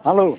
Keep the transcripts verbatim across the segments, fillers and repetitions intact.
Alô?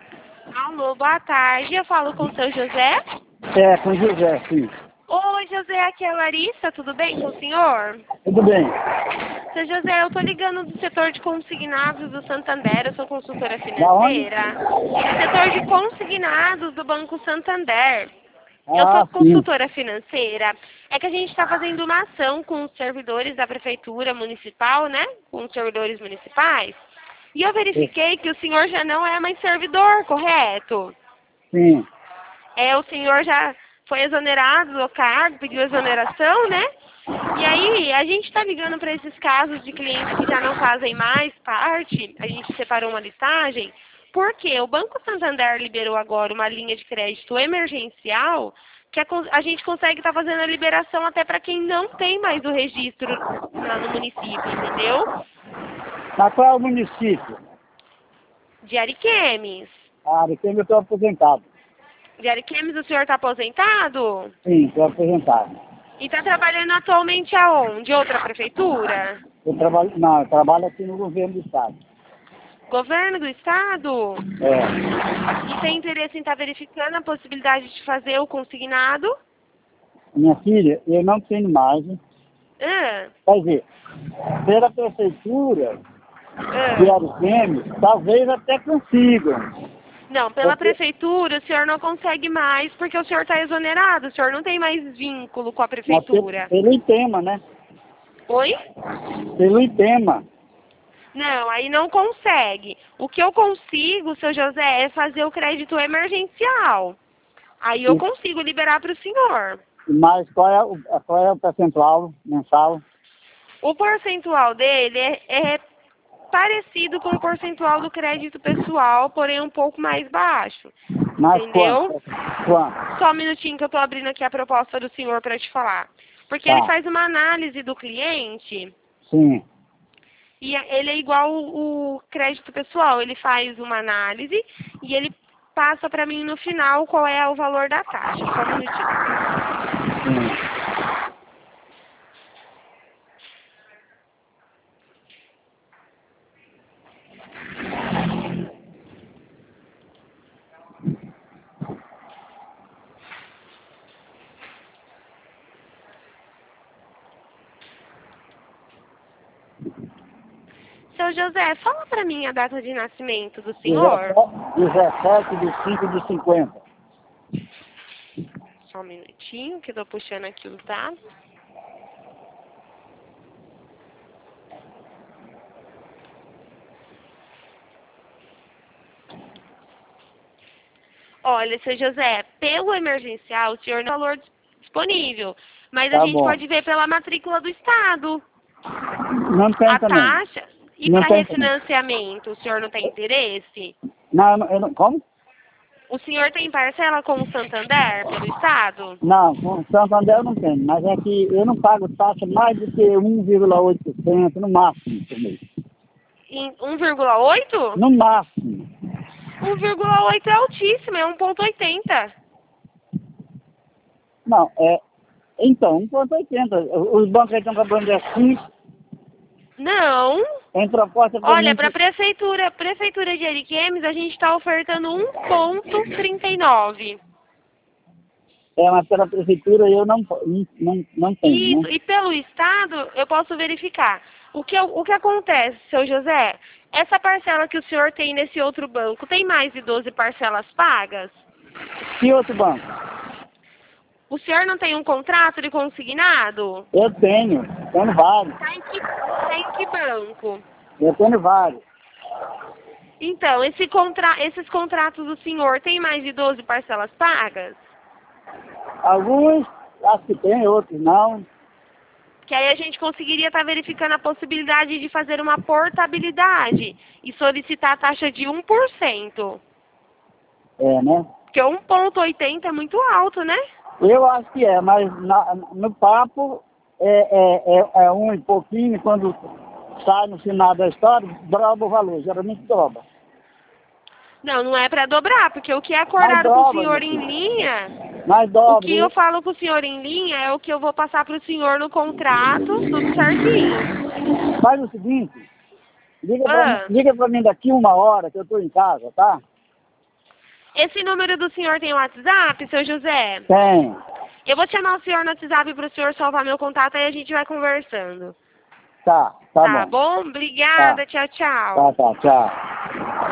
Alô, boa tarde. Eu falo com o seu José? É, com José, sim. Oi, José, aqui é a Larissa. Tudo bem com o senhor? Tudo bem. Seu José, eu tô ligando do setor de consignados do Santander. Eu sou consultora Da onde? financeira. Do setor de consignados do Banco Santander. Eu sou Ah, sim. consultora financeira. É que a gente está fazendo uma ação com os servidores da prefeitura municipal, né? Com os servidores municipais. E eu verifiquei que o senhor já não é mais servidor, correto? Sim. É, o senhor já foi exonerado do cargo, pediu exoneração, né? E aí, a gente está ligando para esses casos de clientes que já não fazem mais parte, a gente separou uma listagem, porque o Banco Santander liberou agora uma linha de crédito emergencial, que a, con- a gente consegue estar fazendo a liberação até para quem não tem mais o registro na- no município, entendeu? Mas qual é o município? De Ariquemes. Ah, de quem eu estou aposentado. De Ariquemes, o senhor está aposentado? Sim, estou aposentado. E está trabalhando atualmente aonde? Outra prefeitura? Eu trabalho, não, eu trabalho aqui no governo do estado. Governo do estado? É. E tem interesse em estar verificando a possibilidade de fazer o consignado? Minha filha, eu não tenho mais. Ah, Quer dizer, pela prefeitura de ah. Ariquemes, talvez até consigam. Não, pela Porque, prefeitura o senhor não consegue mais porque o senhor está exonerado, o senhor não tem mais vínculo com a mas pelo, prefeitura. pelo ITEMA, né? Oi? Pelo ITEMA. Não, aí não consegue. O que eu consigo, seu José, é fazer o crédito emergencial. Aí eu E- consigo liberar para o senhor. Mas qual é, o, qual é o percentual mensal? O percentual dele é, é parecido com o percentual do crédito pessoal, porém um pouco mais baixo. Mais Entendeu? quanto? Quanto? Só um minutinho que eu estou abrindo aqui a proposta do senhor para te falar. Porque ele Tá. faz uma análise do cliente Sim. e a- ele é igual o, o crédito pessoal. Ele faz uma análise e ele passa para mim no final qual é o valor da taxa. Só um minutinho. Sim. Seu José, fala para mim a data de nascimento do senhor. dezessete, dezessete de cinco de cinquenta. Só um minutinho que eu tô puxando aqui os dados. Olha, seu José, pelo emergencial, o senhor não tem valor disponível. Mas a Tá gente bom. pode ver pela matrícula do Estado. Não tem A também. taxa. E Não para tem também. refinanciamento, o senhor não tem interesse? Não, eu não, eu não- como? O senhor tem parcela com o Santander pelo Estado? Não, com Santander eu não tenho, mas é que eu não pago taxa mais do que um vírgula oito por cento no máximo por mês. Em um vírgula oito? No máximo. um vírgula oito é altíssimo, é um ponto oitenta. Não, é. Então, um ponto oitenta. Os bancos aí estão cobrando é cinco, Não. em proposta para Olha, mim. para a prefeitura, prefeitura de Ariquemes, a gente está ofertando um ponto trinta e nove. É, mas pela prefeitura eu não, não, não, não tenho, Isso, né? e pelo Estado eu posso verificar. O que, eu- o que acontece, seu José? Essa parcela que o senhor tem nesse outro banco, tem mais de doze parcelas pagas? Que outro banco? O senhor não tem um contrato de consignado? Eu tenho, tenho vários. Tá em que, tá em que banco? Eu tenho vários. Então, esse contra, esses contratos do senhor tem mais de doze parcelas pagas? Alguns acho que tem, outros não. Que aí a gente conseguiria estar verificando a possibilidade de fazer uma portabilidade e solicitar a taxa de um por cento. É, né? Porque um ponto oitenta é muito alto, né? Eu acho que é, mas na- no papo é, é, é, é um e pouquinho, quando sai no final da história, dobra o valor, geralmente dobra. Não, não é para dobrar, porque o que é Mas acordado com o dobra, senhor meu em filho. linha, Mas o dobra. que eu falo com o senhor em linha é o que eu vou passar para o senhor no contrato, tudo certinho. Faz o seguinte, Liga pra, Ah. mim, liga pra mim daqui uma hora que eu tô em casa, tá? Esse número do senhor tem WhatsApp, seu José? Tem. Eu vou chamar o senhor no WhatsApp para o senhor salvar meu contato, aí a gente vai conversando. Tá, tá, Tá bom. bom? Obrigada, tchau, tchau. Tá, tá, tchau.